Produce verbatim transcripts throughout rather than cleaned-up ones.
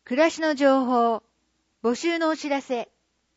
暮らしの情報、募集のお知らせ。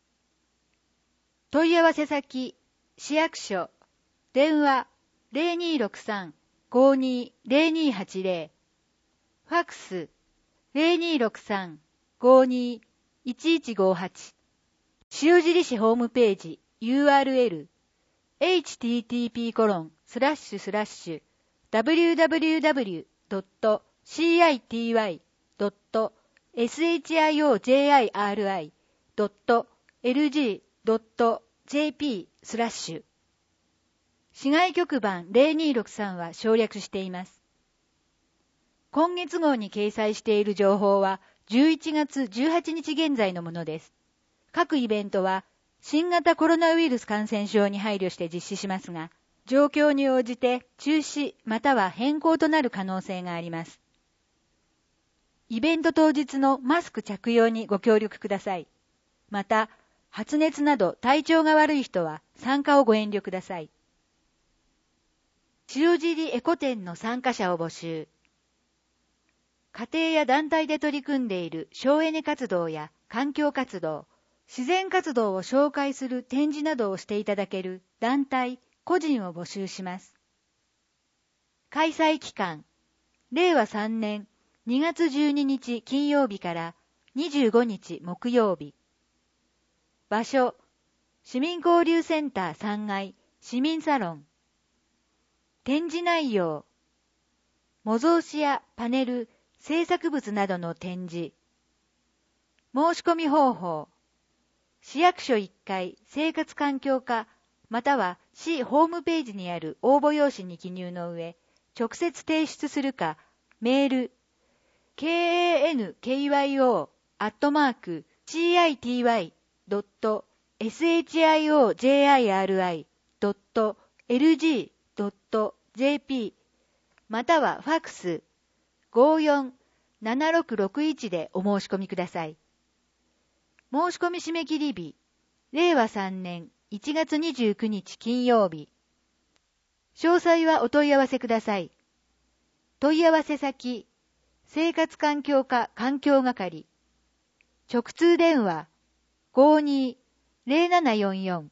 問い合わせ先、市役所、電話 ゼロにーろくさん ごーにーゼロにーはちゼロ、ファックス ゼロにーろくさん ごーにーいちいちごはち、塩尻市ホームページ ユーアールエル エイチティーティーピーコロンスラッシュスラッシュダブリューダブリューダブリュードットシーアイティーワイドットエスエイチアイオージェーアイアールアイドットエルジードットジェーピースラッシュ。市外局番ゼロにーろくさんは省略しています。今月号に掲載している情報はじゅういちがつじゅうはちにち現在のものです。各イベントは新型コロナウイルス感染症に配慮して実施しますが、状況に応じて中止または変更となる可能性があります。イベント当日のマスク着用にご協力ください。また、発熱など体調が悪い人は参加をご遠慮ください。塩尻エコ展の参加者を募集。家庭や団体で取り組んでいる省エネ活動や環境活動、自然活動を紹介する展示などをしていただける団体、個人を募集します。開催期間、れいわさんねんにがつじゅうににち金曜日からにじゅうごにち木曜日。場所、市民交流センターさんがい市民サロン。展示内容、模造紙やパネル、制作物などの展示。申し込み方法、市役所いっかい生活環境課または市ホームページにある応募用紙に記入の上、直接提出するか、メール、kankyo アットマーク シーアイティーワイドットショジードットエルジードットジェーピー またはファックス ごーよんななろくろくいち でお申し込みください。申し込み締め切り日、れいわさんねんいちがつにじゅうくにち金曜日。詳細はお問い合わせください。問い合わせ先、生活環境課環境係。直通電話 ごーにーゼロななよんよん。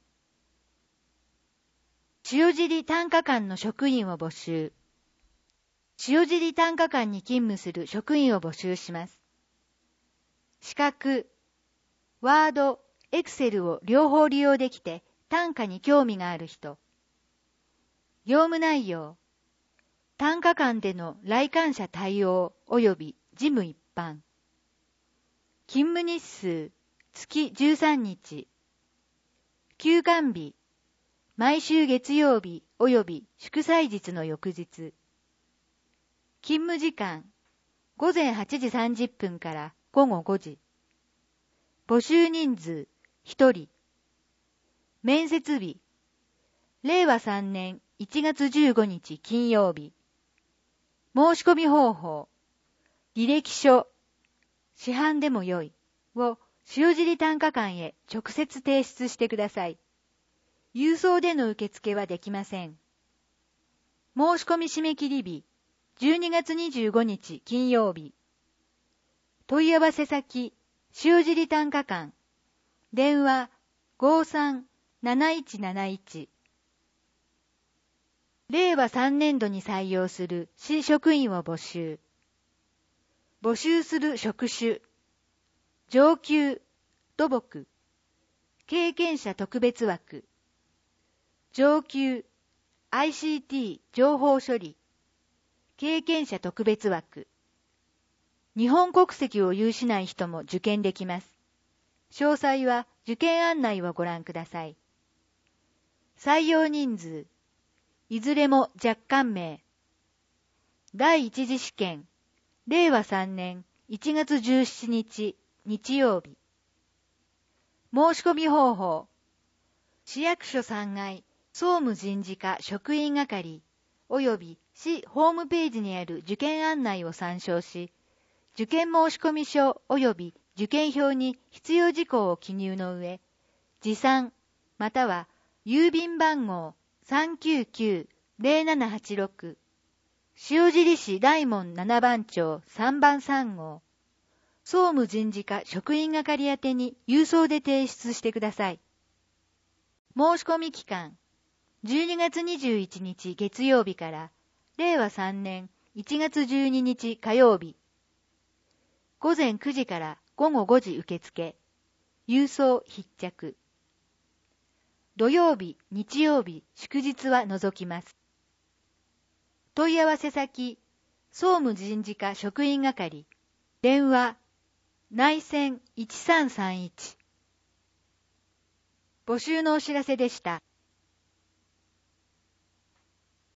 塩尻短歌館の職員を募集。塩尻短歌館に勤務する職員を募集します。資格、ワード、エクセルを両方利用できて短歌に興味がある人。業務内容、短歌館での来館者対応及び事務一般。勤務日数、月じゅうさんにち。休館日、毎週月曜日及び祝祭日の翌日。勤務時間、ごぜんはちじさんじゅっぷんからごごごじ。募集人数、ひとり。面接日、れいわさんねんいちがつじゅうごにち金曜日。申し込み方法、履歴書、市販でもよいを塩尻短歌館へ直接提出してください。郵送での受付はできません。申し込み締め切り日、じゅうにがつにじゅうごにち金曜日。問い合わせ先、塩尻短歌館。電話 ごーさんなないちなないち。れいわさんねんどに採用する市職員を募集。募集する職種、上級、土木、経験者特別枠、上級、アイシーティー 情報処理、経験者特別枠。日本国籍を有しない人も受験できます。詳細は受験案内をご覧ください。採用人数、いずれも若干名。第一次試験、れいわさんねんいちがつじゅうしちにち日曜日。申し込み方法、市役所さんがい総務人事課職員係および市ホームページにある受験案内を参照し、受験申込書及び受験票に必要事項を記入の上、持参または郵便番号 さんきゅうきゅうゼロななはちろく 塩尻市大門ななばんちょうさんばんさんごう総務人事課職員係宛てに郵送で提出してください。申し込み期間、じゅうにがつにじゅういちにち月曜日かられいわさんねんいちがつじゅうににち火曜日。ごぜんくじからごごごじ受付。郵送必着。土曜日、日曜日、祝日は除きます。問い合わせ先、総務人事課職員係。電話、内線いちさんさんいち。募集のお知らせでした。